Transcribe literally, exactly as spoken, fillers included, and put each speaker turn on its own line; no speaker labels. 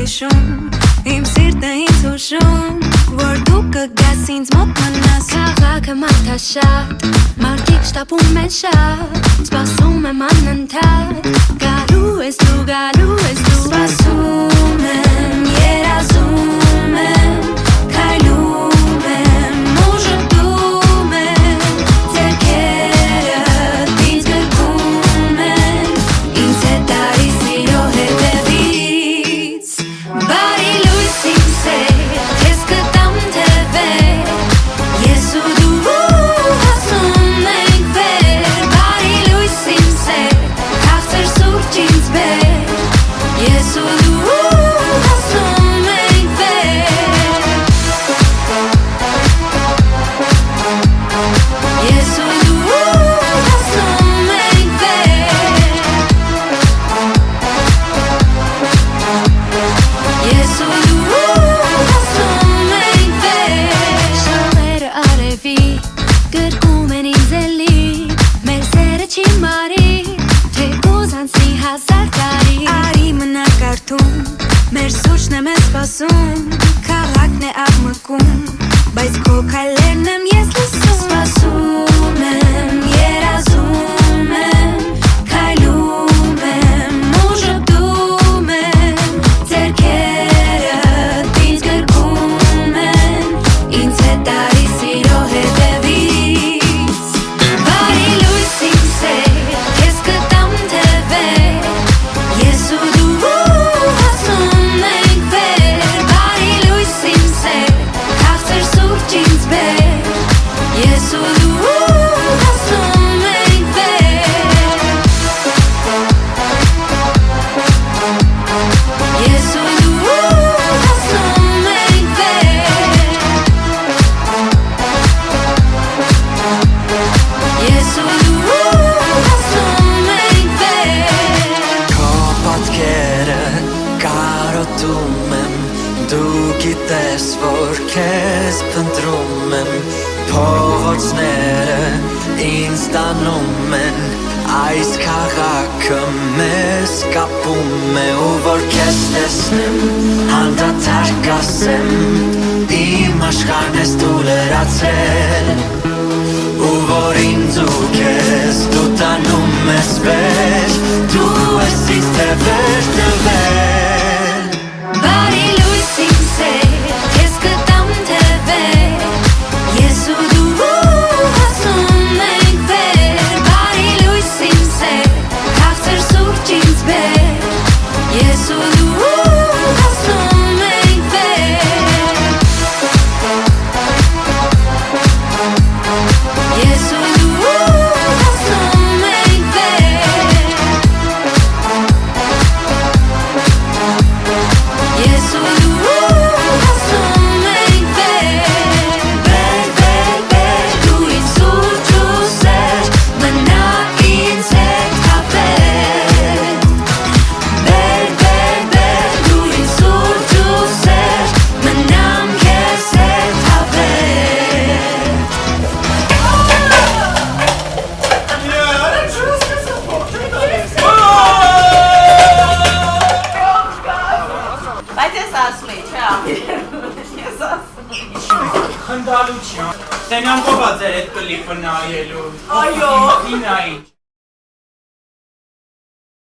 հիշում Իմ սիրտը ինձ հուշում Որ դու կգաս ինձ մոտ մնաս
Քաղաքը մարդաշատ Մարդիկ շտապում են շատ Սպասում եմ անընդհատ Գալու ես դու, գալու ես դու
Սպասում եմ, երազում եմ Քայլում եմ, ուժը դում եմ Ձեռքերդ ինձ գրկում են Ինձ հետ արի սիրո հետևից Բարի լույս իմ սեր, քեզ կտամ թևեր Ես ու դու հասնում ենք վեր Բարի լույս իմ սեր, քաղցր սուրճ ինձ բեր Ես ու դու հասնում ենք վեր Ես ու դու հասնում ենք վեր Ես ու դու հասնում ենք վեր
Շալերը արևի գրկում են ինձ էլի Մեր սերը չի մարի Թե կոզանցի հազար տարի
Արի մնա կարդում, մեր սուրճն է մեզ սպասում Քաղաքն է աղմկում, բայց քո քայլերն եմ ես լսում Սպասում եմ, երազում եմ, քայլում եմ, ուժը դում եմ Ձեռքերդ ինձ գրկում են, ինձ հետ արի սիրո հետևից Բարի լույս իմ սեր, քեզ կտամ թևեր Ես ու դու հասնում ենք վեր Բարի լույս իմ սեր, քաղցր սուրճ ինձ բեր Ես ու դու հասնում ենք վեր Ես ու դու հասնում ենք վեր Ես ու դու հասնում ենք վեր
Քո պատկերը կարոտում եմ Դու գիտես, որ քեզ փնտրում եմ Փողոցները ինձ տանում են Այս քաղաքը մեզ կապում է Ու որ քեզ տեսնեմ, անդադար կասեմ Իմ աշխարհն ես դու լրացրել Ու որ ինձ ու քեզ դու տանում ես վեր Դու ես ինձ թևեր տվել
Բարի լույս իմ սեր, քեզ կտամ թևեր Ես ու դու հասնում ենք վեր Բարի լույս իմ սեր, քաղցր սուրճ ինձ բեր Ես ու դու հասնում ենք վեր Ես ու դու հասնում ենք վեր Ես ու դու հասնում ենք վեր Բեր, բեր, բեր, դու ինձ սուրճ ու սեր Մնա ինձ հետ հավեր Բեր, բեր, բեր, դու ինձ սուրճ ու սեր Մնամ քեզ հետ հավեր
Բայց ես ասում էի, չէ՞ Ես ասում էի
Խնդալու չի Սենյակով ա ձեր էդ կլիպը նայելու
Այո
Ինային